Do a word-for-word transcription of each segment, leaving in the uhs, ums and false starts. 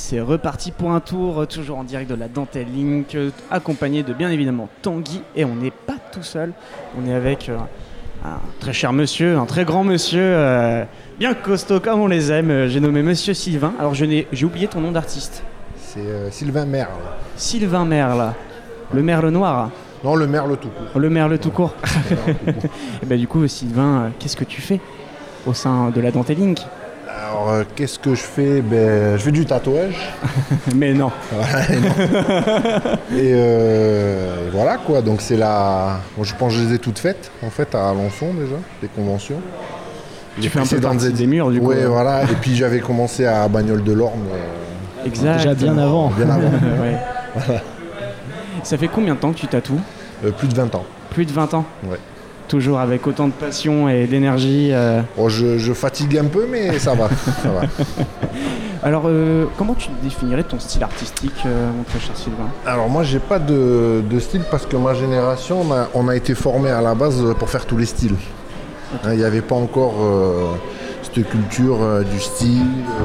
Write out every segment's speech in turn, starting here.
c'est reparti pour un tour, toujours en direct de la Dentelle Link, accompagné de bien évidemment Tanguy. Et on n'est pas tout seul, on est avec euh, un très cher monsieur, un très grand monsieur, euh, bien costaud comme on les aime. J'ai nommé monsieur Sylvain. Alors je n'ai, j'ai oublié ton nom d'artiste. C'est euh, Sylvain Merle. Sylvain Merle, le Merle noir. Non, le Merle tout court. Le Merle tout court. Et ben, du coup, Sylvain, euh, qu'est-ce que tu fais au sein de la Dentelle Link? Alors, euh, qu'est-ce que je fais? Ben, je fais du tatouage. Mais non. Ouais, et, non. et, euh, et voilà quoi. Donc c'est la. Bon, je pense que je les ai toutes faites en fait à Alençon déjà, les conventions. Tu les fais un peu partie des murs du coup. Oui, voilà. Et puis j'avais commencé à Bagnoles de l'Orne. Euh, exact. Déjà bien avant. Bien avant. Ouais. Voilà. Ça fait combien de temps que tu tatoues? euh, Plus de vingt ans. Plus de vingt ans. Ouais. Toujours avec autant de passion et d'énergie. Euh... Bon, je, je fatigue un peu, mais ça va. Ça va. Alors, euh, comment tu définirais ton style artistique, euh, mon très cher Sylvain? Alors moi, j'ai pas de, de style parce que ma génération, on a, on a été formé à la base pour faire tous les styles. Il okay. n'y avait pas encore euh, cette culture euh, du style.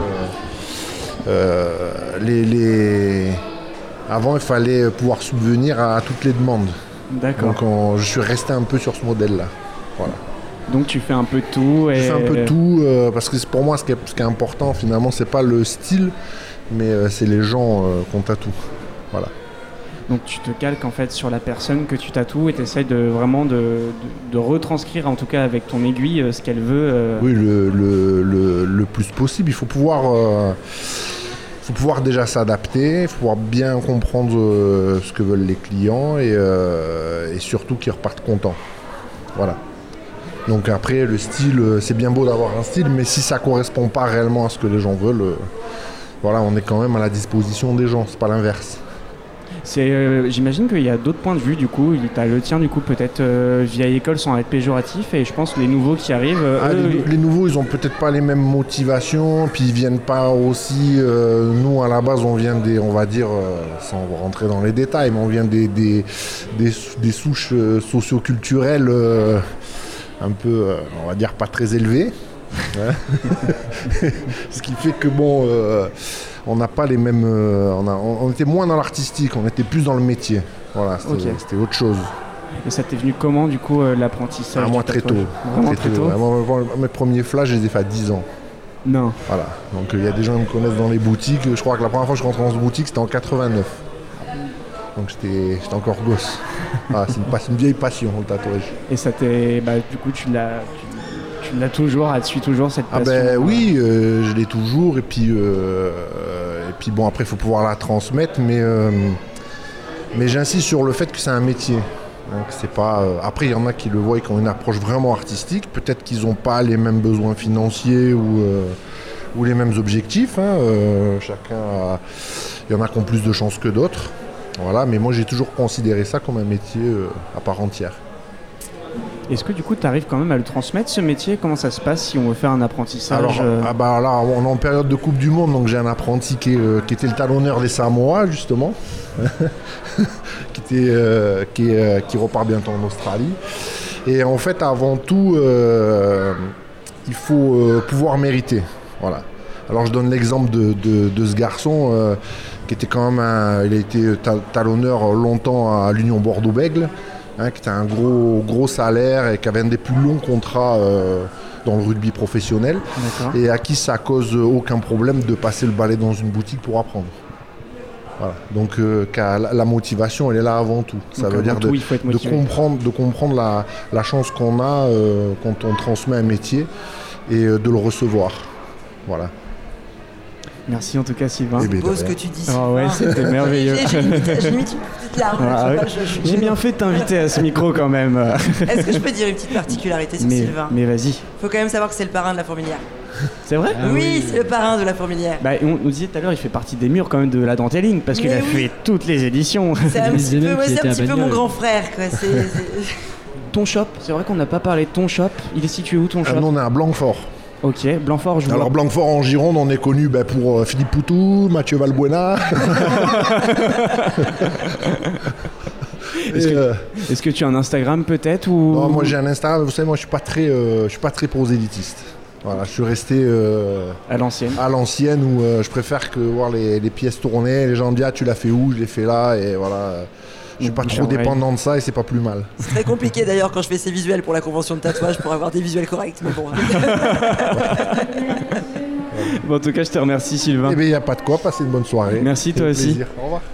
Euh, euh, les, les... Avant, il fallait pouvoir subvenir à, à toutes les demandes. D'accord. Donc on, je suis resté un peu sur ce modèle-là. Voilà. Donc tu fais un peu de tout et... Je fais un peu de tout euh, parce que pour moi ce qui est, ce qui est important finalement c'est pas le style mais euh, c'est les gens euh, qu'on tatoue. Voilà. Donc tu te calques en fait sur la personne que tu tatoues et tu essaies de, vraiment de, de, de retranscrire en tout cas avec ton aiguille euh, ce qu'elle veut. Euh... Oui le, le, le, le plus possible. Il faut pouvoir... Euh, Il faut pouvoir déjà s'adapter, il faut pouvoir bien comprendre euh, ce que veulent les clients et, euh, et surtout qu'ils repartent contents. Voilà. Donc après, le style, c'est bien beau d'avoir un style, mais si ça ne correspond pas réellement à ce que les gens veulent, euh, voilà, on est quand même à la disposition des gens, c'est pas l'inverse. C'est, euh, j'imagine qu'il y a d'autres points de vue du coup, tu as le tien du coup peut-être euh, vieille école sans être péjoratif et je pense que les nouveaux qui arrivent... Euh, ah, les, les nouveaux ils ont peut-être pas les mêmes motivations, puis ils viennent pas aussi... Euh, nous à la base on vient des, on va dire, euh, sans rentrer dans les détails, mais on vient des, des, des, des souches euh, socio-culturelles euh, un peu, euh, on va dire pas très élevées. Ce qui fait que bon... Euh, on n'a pas les mêmes... Euh, on, a, on, on était moins dans l'artistique, on était plus dans le métier. Voilà, c'était, okay. c'était autre chose. Et ça t'est venu comment, du coup, euh, l'apprentissage? ah, Moi, très tôt. Vraiment très, très tôt, tôt. Moi, mes premiers flashs, je les ai fait à dix ans. Non. Voilà. Donc, il euh, y a des gens qui me connaissent dans les boutiques. Je crois que la première fois que je rentre dans cette boutique, c'était en quatre-vingt-neuf. Donc, j'étais, j'étais encore gosse. Ah, c'est, une, c'est une vieille passion, le tatouage. Et ça t'est... Bah, du coup, tu l'as... Tu... Tu l'as toujours, elle suit toujours cette passion? Ah ben oui, euh, je l'ai toujours et puis euh, et puis bon après il faut pouvoir la transmettre mais euh, mais j'insiste sur le fait que c'est un métier. Donc c'est pas euh, après il y en a qui le voient et qui ont une approche vraiment artistique, peut-être qu'ils n'ont pas les mêmes besoins financiers ou euh, ou les mêmes objectifs. Hein, euh, chacun, a... il y en a qui ont plus de chance que d'autres. Voilà, mais moi j'ai toujours considéré ça comme un métier euh, à part entière. Est-ce que du coup tu arrives quand même à le transmettre ce métier? Comment ça se passe si on veut faire un apprentissage? Alors, euh... ah bah là on est en période de Coupe du Monde, donc j'ai un apprenti qui, est, euh, qui était le talonneur des Samoa justement, qui, était, euh, qui, est, euh, qui repart bientôt en Australie. Et en fait avant tout euh, il faut euh, pouvoir mériter. Voilà. Alors je donne l'exemple de, de, de ce garçon euh, qui était quand même un, il a été talonneur longtemps à l'Union Bordeaux-Bègles. Hein, qui a un gros, gros salaire et qui avait un des plus longs contrats euh, dans le rugby professionnel. D'accord. Et à qui ça cause aucun problème de passer le balai dans une boutique pour apprendre. Voilà. Donc euh, la, la motivation elle est là avant tout. Ça Donc, veut dire tout, de, de comprendre, de comprendre la, la chance qu'on a euh, quand on transmet un métier et euh, de le recevoir. Voilà. Merci en tout cas Sylvain. C'est beau ce que tu dis. Oh ouais, c'était merveilleux. J'ai, j'ai, limite, j'ai limite une petite larme. Ah, ouais. je, je, j'ai bien fait de t'inviter à ce micro quand même. Est-ce que je peux dire une petite particularité sur mais, Sylvain? Mais vas-y. Faut quand même savoir que c'est le parrain de la Fourmilière. C'est vrai? ah, oui, oui, c'est le parrain de la Fourmilière. Bah, on nous disait tout à l'heure, il fait partie des murs quand même de la Dentelle Link parce mais qu'il a oui. fait toutes les éditions. C'est un petit peu, ouais, c'est un petit peu mon grand frère. Quoi. C'est, c'est... Ton shop, c'est vrai qu'on n'a pas parlé de ton shop. Il est situé où ton shop? ah, Nous on est à Blanquefort. Ok, Blanquefort, je vois. Alors Blanquefort en Gironde, on est connu bah, pour euh, Philippe Poutou, Mathieu Valbuena. Est-ce, que, euh... est-ce que tu as un Instagram peut-être ou... Non, moi j'ai un Instagram, vous savez, moi je suis pas très, euh, je suis pas très prosélytiste. Voilà, je suis resté euh, à l'ancienne. À l'ancienne où euh, je préfère que voir les, les pièces tourner. Les gens me disent ah, tu l'as fait où? Je l'ai fait là et voilà. Je suis pas trop dépendant de ça et c'est pas plus mal. C'est très compliqué d'ailleurs quand je fais ces visuels pour la convention de tatouage pour avoir des visuels corrects. Mais bon. Bon, en tout cas, je te remercie, Sylvain. Eh bien, il n'y a pas de quoi. Passer une bonne soirée. Merci, toi aussi. Plaisir. Au revoir.